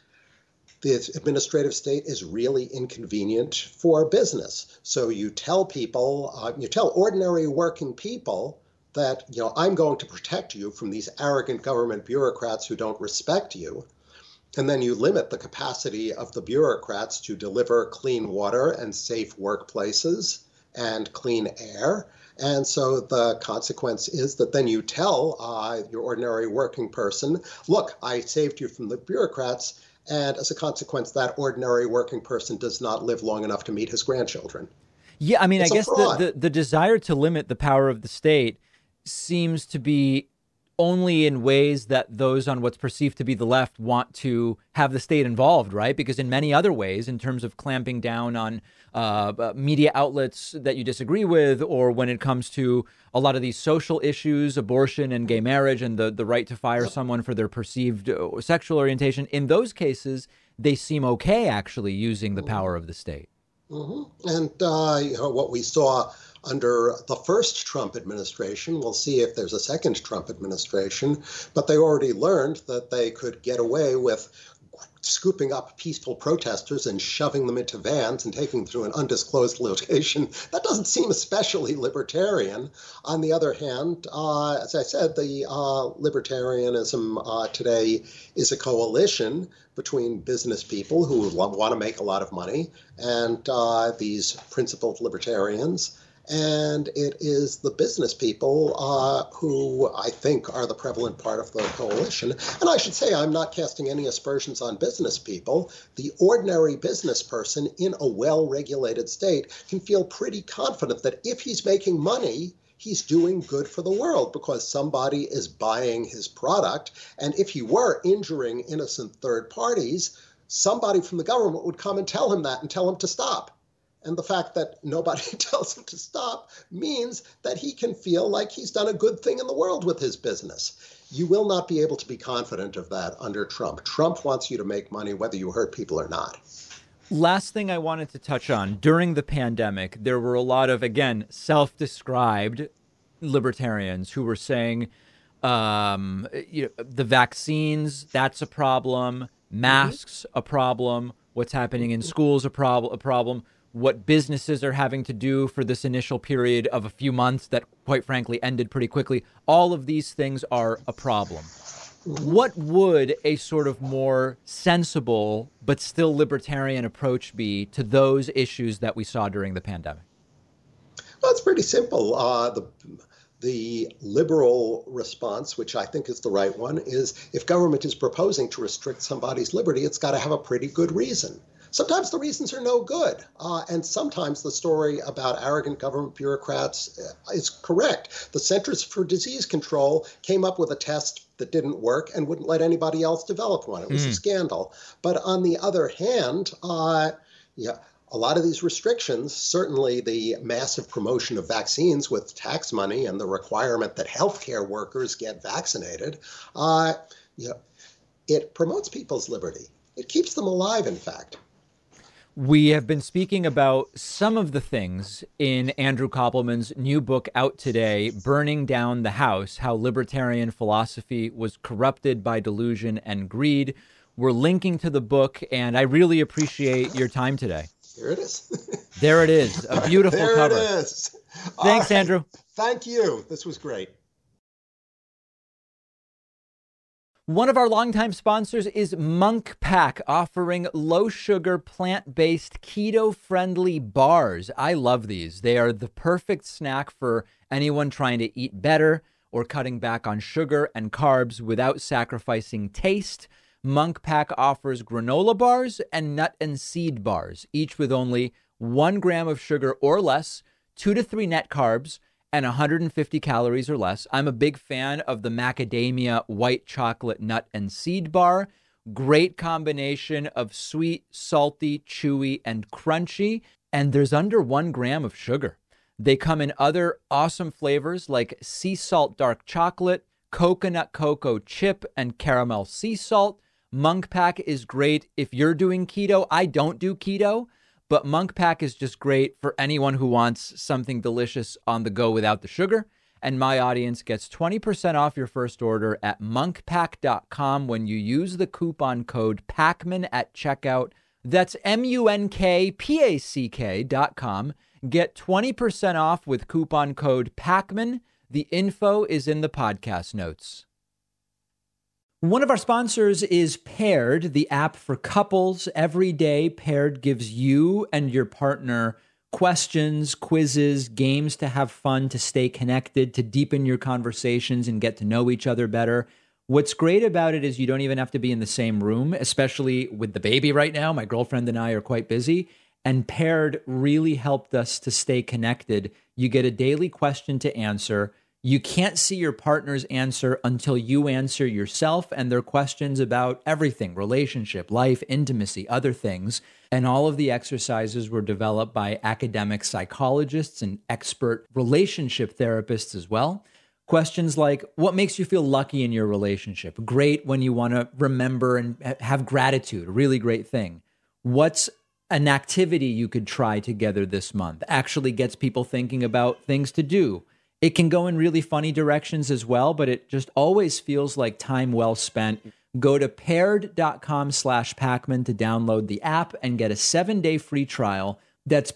The administrative state is really inconvenient for business. So you tell people, uh, you tell ordinary working people that, you know, I'm going to protect you from these arrogant government bureaucrats who don't respect you. And then you limit the capacity of the bureaucrats to deliver clean water and safe workplaces and clean air. And so the consequence is that then you tell uh, your ordinary working person, look, I saved you from the bureaucrats. And as a consequence, that ordinary working person does not live long enough to meet his grandchildren. Yeah, I mean, it's I guess the, the, the desire to limit the power of the state seems to be only in ways that those on what's perceived to be the left want to have the state involved, right? Because in many other ways, in terms of clamping down on uh, media outlets that you disagree with, or when it comes to a lot of these social issues, abortion and gay marriage and the, the right to fire someone for their perceived sexual orientation, in those cases, they seem okay actually using the power of the state. Mm-hmm. And uh, you know, what we saw under the first Trump administration, we'll see if there's a second Trump administration, but they already learned that they could get away with scooping up peaceful protesters and shoving them into vans and taking them to an undisclosed location. That doesn't seem especially libertarian. On the other hand, uh, as I said, the uh, libertarianism uh, today is a coalition between business people who want to make a lot of money and uh, these principled libertarians. And it is the business people uh, who I think are the prevalent part of the coalition. And I should say I'm not casting any aspersions on business people. The ordinary business person in a well-regulated state can feel pretty confident that if he's making money, he's doing good for the world because somebody is buying his product. And if he were injuring innocent third parties, somebody from the government would come and tell him that and tell him to stop. And the fact that nobody tells him to stop means that he can feel like he's done a good thing in the world with his business. You will not be able to be confident of that under Trump. Trump wants you to make money whether you hurt people or not. Last thing I wanted to touch on, during the pandemic, there were a lot of, again, self-described libertarians who were saying um, you know, the vaccines, that's a problem. masks a problem, what's happening in schools a, prob- a problem, what businesses are having to do for this initial period of a few months that, quite frankly, ended pretty quickly. All of these things are a problem. What would a sort of more sensible but still libertarian approach be to those issues that we saw during the pandemic? Well, it's pretty simple. Uh, the The liberal response, which I think is the right one, is if government is proposing to restrict somebody's liberty, it's got to have a pretty good reason. Sometimes the reasons are no good. Uh, and sometimes the story about arrogant government bureaucrats is correct. The Centers for Disease Control came up with a test that didn't work and wouldn't let anybody else develop one. It was mm. a scandal. But on the other hand, uh, yeah, a lot of these restrictions, certainly the massive promotion of vaccines with tax money and the requirement that healthcare workers get vaccinated, uh, you know, it promotes people's liberty. It keeps them alive, in fact. We have been speaking about some of the things in Andrew Koppelman's new book out today, Burning Down the House, How Libertarian Philosophy Was Corrupted by Delusion and Greed. We're linking to the book, and I really appreciate your time today. Here it is. There it is. A beautiful there cover. There it is. Thanks, right. Andrew. Thank you. This was great. One of our longtime sponsors is Munk Pack, offering low-sugar, plant-based, keto-friendly bars. I love these. They are the perfect snack for anyone trying to eat better or cutting back on sugar and carbs without sacrificing taste. Munk Pack offers granola bars and nut and seed bars, each with only one gram of sugar or less, two to three net carbs, and one hundred fifty calories or less. I'm a big fan of the macadamia white chocolate nut and seed bar. Great combination of sweet, salty, chewy, and crunchy. And there's under one gram of sugar. They come in other awesome flavors like sea salt dark chocolate, coconut cocoa chip, and caramel sea salt. Munk Pack is great if you're doing keto. I don't do keto, but Munk Pack is just great for anyone who wants something delicious on the go without the sugar. And my audience gets twenty percent off your first order at munk pack dot com when you use the coupon code PACMAN at checkout. That's M U N K P A C K dot com. Get twenty percent off with coupon code PACMAN. The info is in the podcast notes. One of our sponsors is Paired, the app for couples. Every day, Paired gives you and your partner questions, quizzes, games to have fun, to stay connected, to deepen your conversations and get to know each other better. What's great about it is you don't even have to be in the same room, especially with the baby right now. My girlfriend and I are quite busy, and Paired really helped us to stay connected. You get a daily question to answer. You can't see your partner's answer until you answer yourself, and they're questions about everything: relationship, life, intimacy, other things. And all of the exercises were developed by academic psychologists and expert relationship therapists as well. Questions like, what makes you feel lucky in your relationship? Great when you want to remember and have gratitude, a really great thing. What's an activity you could try together this month? Actually gets people thinking about things to do. It can go in really funny directions as well, but it just always feels like time well spent. Go to paired.com slash Pacman to download the app and get a seven-day free trial. That's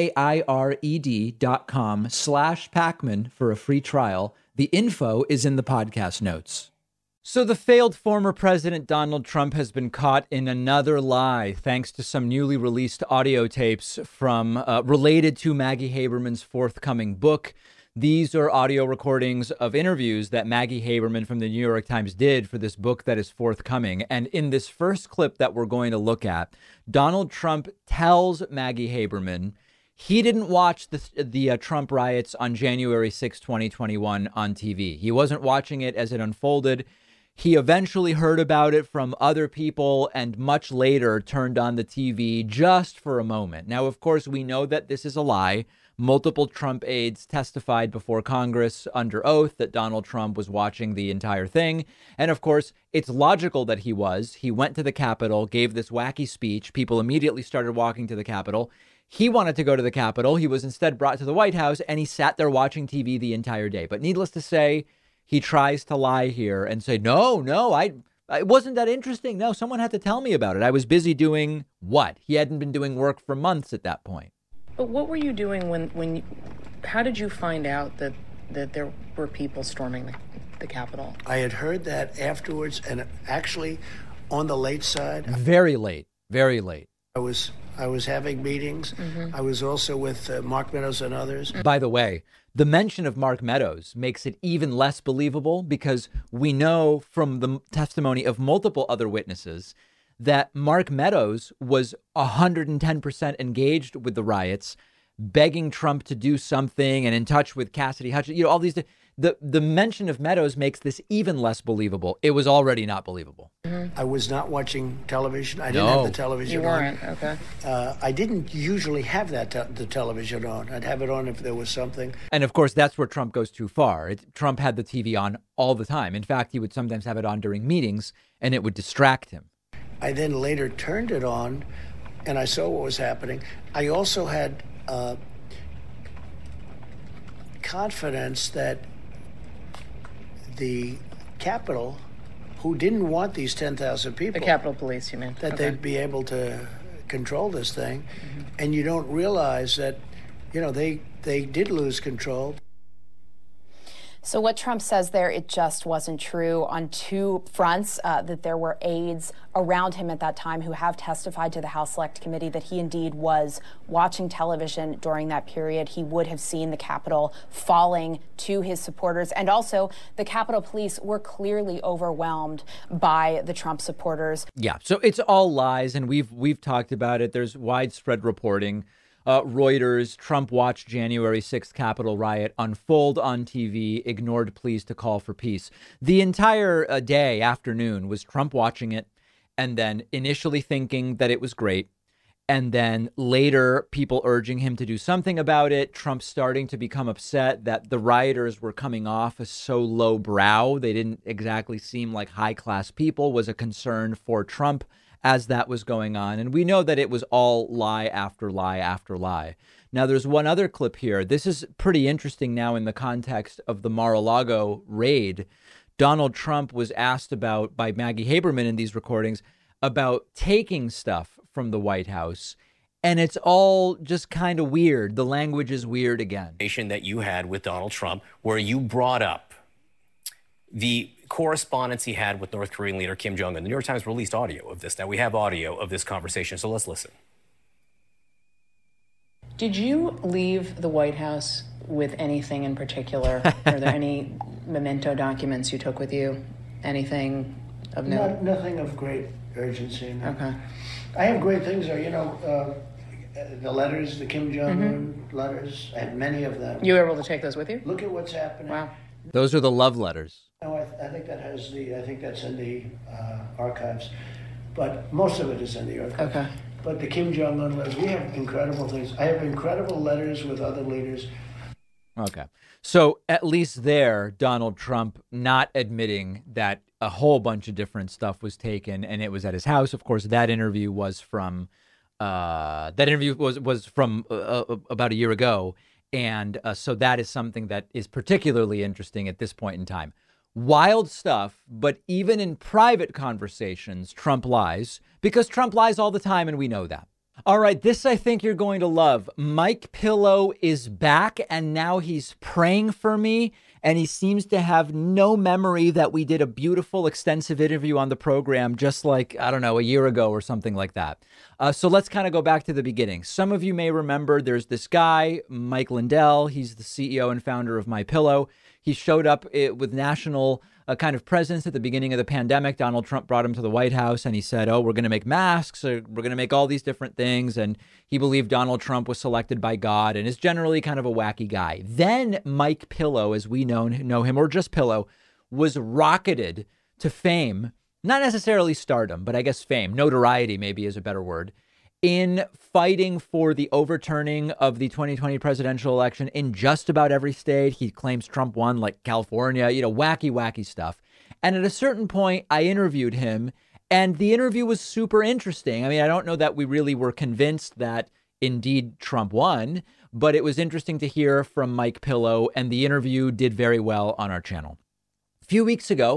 P-A-I-R-E-D dot com slash Pacman for a free trial. The info is in the podcast notes. So the failed former President Donald Trump has been caught in another lie, thanks to some newly released audio tapes from uh, related to Maggie Haberman's forthcoming book. These are audio recordings of interviews that Maggie Haberman from the New York Times did for this book that is forthcoming. And in this first clip that we're going to look at, Donald Trump tells Maggie Haberman he didn't watch the, the uh, Trump riots on January sixth, twenty twenty-one on T V. He wasn't watching it as it unfolded. He eventually heard about it from other people and much later turned on the T V just for a moment. Now, of course, we know that this is a lie. Multiple Trump aides testified before Congress under oath that Donald Trump was watching the entire thing. And of course, it's logical that he was. He went to the Capitol, gave this wacky speech. People immediately started walking to the Capitol. He wanted to go to the Capitol. He was instead brought to the White House, and he sat there watching T V the entire day. But needless to say, he tries to lie here and say, no, no, I It wasn't that interesting. No, someone had to tell me about it. I was busy doing what? He hadn't been doing work for months at that point. But what were you doing when, when you, how did you find out that, that there were people storming the, the Capitol? I had heard that afterwards, and actually on the late side. Very late, very late. I was I was having meetings. Mm-hmm. I was also with uh, Mark Meadows and others. By the way, the mention of Mark Meadows makes it even less believable because we know from the testimony of multiple other witnesses that Mark Meadows was one hundred ten percent engaged with the riots, begging Trump to do something and in touch with Cassidy Hutchinson. You know, all these. The, the mention of Meadows makes this even less believable. It was already not believable. Mm-hmm. I was not watching television. I didn't no. have the television you weren't. on. Okay. Uh, I didn't usually have that te- the television on. I'd have it on if there was something. And of course, that's where Trump goes too far. It, Trump had the T V on all the time. In fact, he would sometimes have it on during meetings, and it would distract him. I then later turned it on, and I saw what was happening. I also had uh, confidence that the Capitol, who didn't want these ten thousand people. The Capitol Police, you mean? That okay. they'd be able to control this thing. Mm-hmm. And you don't realize that, you know, they they did lose control. So what Trump says there, it just wasn't true on two fronts, uh, that there were aides around him at that time who have testified to the House Select Committee that he indeed was watching television during that period. He would have seen the Capitol falling to his supporters. And also, the Capitol Police were clearly overwhelmed by the Trump supporters. Yeah, so it's all lies, and we've we've talked about it. There's widespread reporting. Uh, Reuters, Trump watched January sixth Capitol riot unfold on T V, ignored pleas to call for peace. The entire uh, day, afternoon, was Trump watching it and then initially thinking that it was great. And then later, people urging him to do something about it. Trump starting to become upset that the rioters were coming off as so lowbrow. They didn't exactly seem like high-class people, was a concern for Trump as that was going on. And we know that it was all lie after lie after lie. Now, there's one other clip here. This is pretty interesting now in the context of the Mar-a-Lago raid. Donald Trump was asked about by Maggie Haberman in these recordings about taking stuff from the White House. And it's all just kind of weird. The language is weird again. That you had with Donald Trump, where you brought up the correspondence he had with North Korean leader Kim Jong-un. The New York Times released audio of this. Now we have audio of this conversation, so let's listen. Did you leave the White House with anything in particular? Are there any memento documents you took with you? Anything of note? No, nothing of great urgency. No. Okay. I have great things there. You know, uh, the letters, the Kim Jong-un mm-hmm. letters. I had many of them. You were able to take those with you? Look at what's happening. Wow. Those are the love letters. No, I, th- I think that has the. I think that's in the uh, archives, but most of it is in the archives. Okay. But the Kim Jong-un letters, we have incredible things. I have incredible letters with other leaders. Okay. So at least there, Donald Trump not admitting that a whole bunch of different stuff was taken and it was at his house. Of course, that interview was from uh, that interview was was from uh, about a year ago. And uh, so that is something that is particularly interesting at this point in time. Wild stuff, but even in private conversations, Trump lies because Trump lies all the time, and we know that. All right, this I think you're going to love. Mike Pillow is back, and now he's praying for me, and he seems to have no memory that we did a beautiful, extensive interview on the program just like, I don't know, a year ago or something like that. Uh, so let's kind of go back to the beginning. Some of you may remember there's this guy, Mike Lindell. He's the C E O and founder of MyPillow. He showed up with national uh, kind of presence at the beginning of the pandemic. Donald Trump brought him to the White House and he said, oh, we're going to make masks. Or we're going to make all these different things. And he believed Donald Trump was selected by God and is generally kind of a wacky guy. Then Mike Pillow, as we know, know him, or just Pillow, was rocketed to fame, not necessarily stardom, but I guess fame, notoriety maybe is a better word, in fighting for the overturning of the twenty twenty presidential election in just about every state. He claims Trump won, like California, you know, wacky, wacky stuff. And at a certain point, I interviewed him, and the interview was super interesting. I mean, I don't know that we really were convinced that indeed Trump won, but it was interesting to hear from Mike Pillow, and the interview did very well on our channel. A few weeks ago,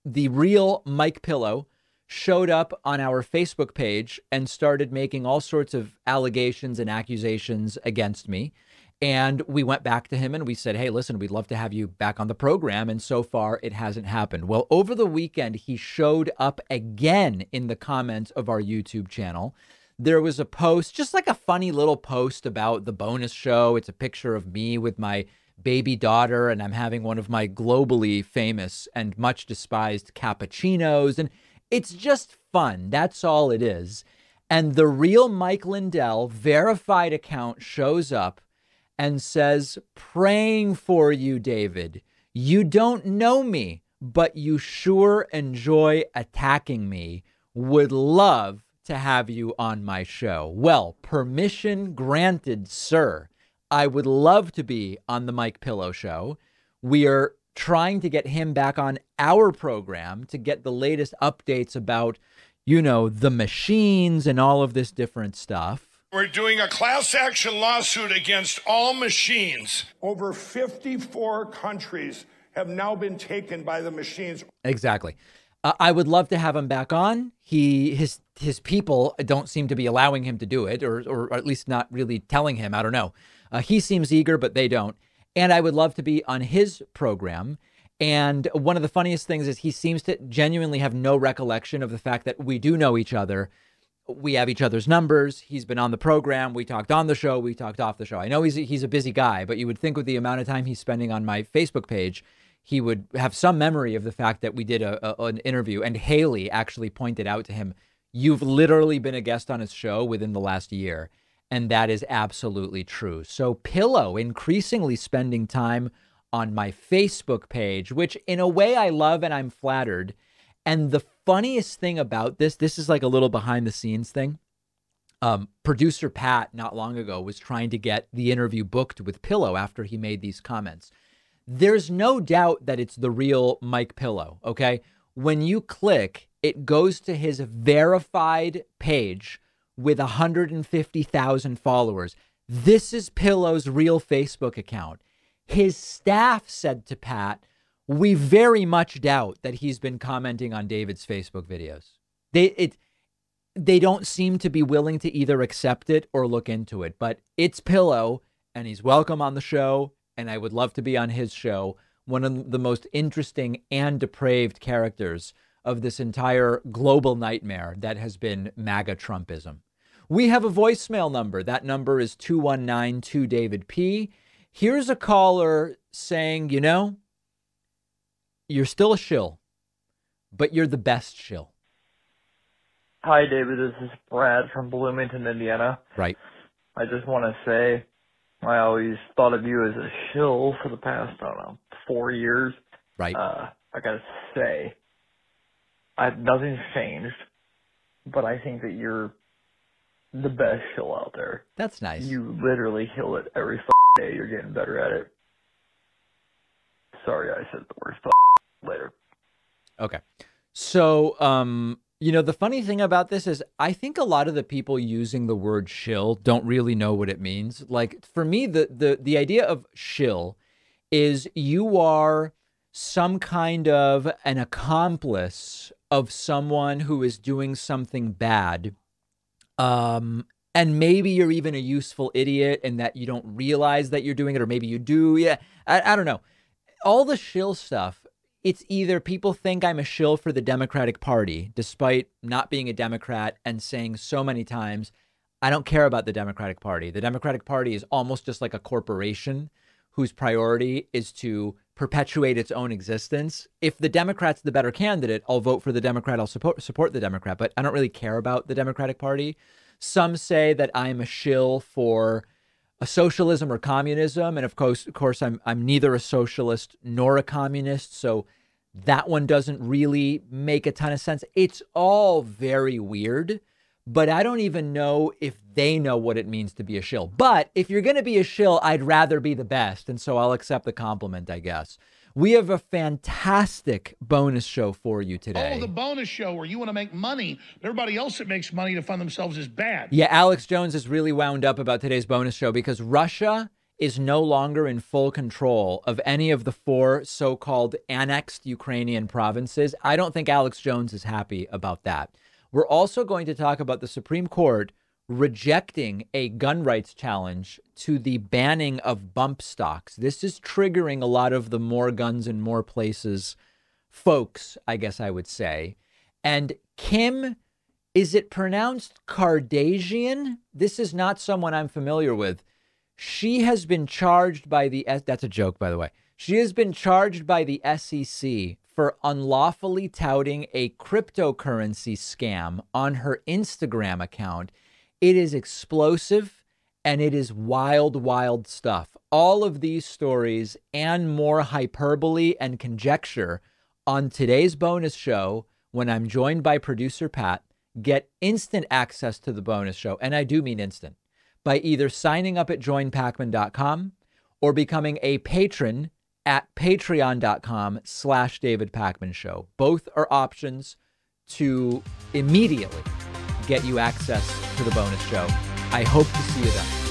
the real Mike Pillow showed up on our Facebook page and started making all sorts of allegations and accusations against me. And we went back to him and we said, hey, listen, we'd love to have you back on the program. And so far, it hasn't happened. Well, over the weekend, he showed up again in the comments of our YouTube channel. There was a post, just like a funny little post about the bonus show. It's a picture of me with my baby daughter, and I'm having one of my globally famous and much despised cappuccinos. And it's just fun. That's all it is. And the real Mike Lindell verified account shows up and says, praying for you, David. You don't know me, but you sure enjoy attacking me. Would love to have you on my show. Well, permission granted, sir. I would love to be on the Mike Pillow Show. We are trying to get him back on our program to get the latest updates about, you know, the machines and all of this different stuff. We're doing a class action lawsuit against all machines. Over fifty-four countries have now been taken by the machines. Exactly. Uh, I would love to have him back on. He, his, his people don't seem to be allowing him to do it, or, or at least not really telling him. I don't know. Uh, he seems eager, but they don't. And I would love to be on his program. And one of the funniest things is he seems to genuinely have no recollection of the fact that we do know each other. We have each other's numbers. He's been on the program. We talked on the show. We talked off the show. I know he's he's a busy guy, but you would think with the amount of time he's spending on my Facebook page, he would have some memory of the fact that we did a, a an interview. And Haley actually pointed out to him, you've literally been a guest on his show within the last year. And that is absolutely true. So Pillow increasingly spending time on my Facebook page, which in a way I love and I'm flattered. And the funniest thing about this, this is like a little behind the scenes thing. Um, producer Pat not long ago was trying to get the interview booked with Pillow after he made these comments. There's no doubt that it's the real Mike Pillow. OK, when you click, it goes to his verified page with one hundred fifty thousand followers. This is Pillow's real Facebook account. His staff said to Pat, we very much doubt that he's been commenting on David's Facebook videos. They it they don't seem to be willing to either accept it or look into it. But it's Pillow, and he's welcome on the show, and I would love to be on his show. One of the most interesting and depraved characters of this entire global nightmare that has been MAGA Trumpism. We have a voicemail number. That number is two one nine two David P. Here's a caller saying, you know, you're still a shill, but you're the best shill. Hi, David. This is Brad from Bloomington, Indiana. Right. I just want to say I always thought of you as a shill for the past, I don't know, four years. Right. Uh, I got to say, I, nothing's changed, but I think that you're the best shill out there. That's nice. You literally kill it every f- day. You're getting better at it. Sorry, I said the word f- later. Okay. So, um, you know, the funny thing about this is I think a lot of the people using the word shill don't really know what it means. Like, for me, the the the idea of shill is you are some kind of an accomplice of someone who is doing something bad. Um, and maybe you're even a useful idiot and that you don't realize that you're doing it, or maybe you do. Yeah, I, I don't know. All the shill stuff, it's either people think I'm a shill for the Democratic Party, despite not being a Democrat and saying so many times, I don't care about the Democratic Party. The Democratic Party is almost just like a corporation whose priority is to perpetuate its own existence. If the Democrat's the better candidate, I'll vote for the Democrat. I'll support support the Democrat, but I don't really care about the Democratic Party. Some say that I'm a shill for a socialism or communism, and of course, of course, I'm I'm neither a socialist nor a communist, so that one doesn't really make a ton of sense. It's all very weird, but I don't even know if they know what it means to be a shill. But if you're going to be a shill, I'd rather be the best. And so I'll accept the compliment, I guess. We have a fantastic bonus show for you today. Oh, the bonus show where you want to make money, but everybody else that makes money to fund themselves is bad. Yeah, Alex Jones is really wound up about today's bonus show because Russia is no longer in full control of any of the four so-called annexed Ukrainian provinces. I don't think Alex Jones is happy about that. We're also going to talk about the Supreme Court rejecting a gun rights challenge to the banning of bump stocks. This is triggering a lot of the more guns in more places folks, I guess I would say. And Kim, is it pronounced Kardashian? This is not someone I'm familiar with. She has been charged by the, that's a joke, by the way. She has been charged by the S E C for unlawfully touting a cryptocurrency scam on her Instagram account. It is explosive and it is wild, wild stuff. All of these stories and more hyperbole and conjecture on today's bonus show when I'm joined by producer Pat. Get instant access to the bonus show, and I do mean instant, by either signing up at join pacman dot com or becoming a patron at patreon.com slash David Pakman Show. Both are options to immediately get you access to the bonus show. I hope to see you then.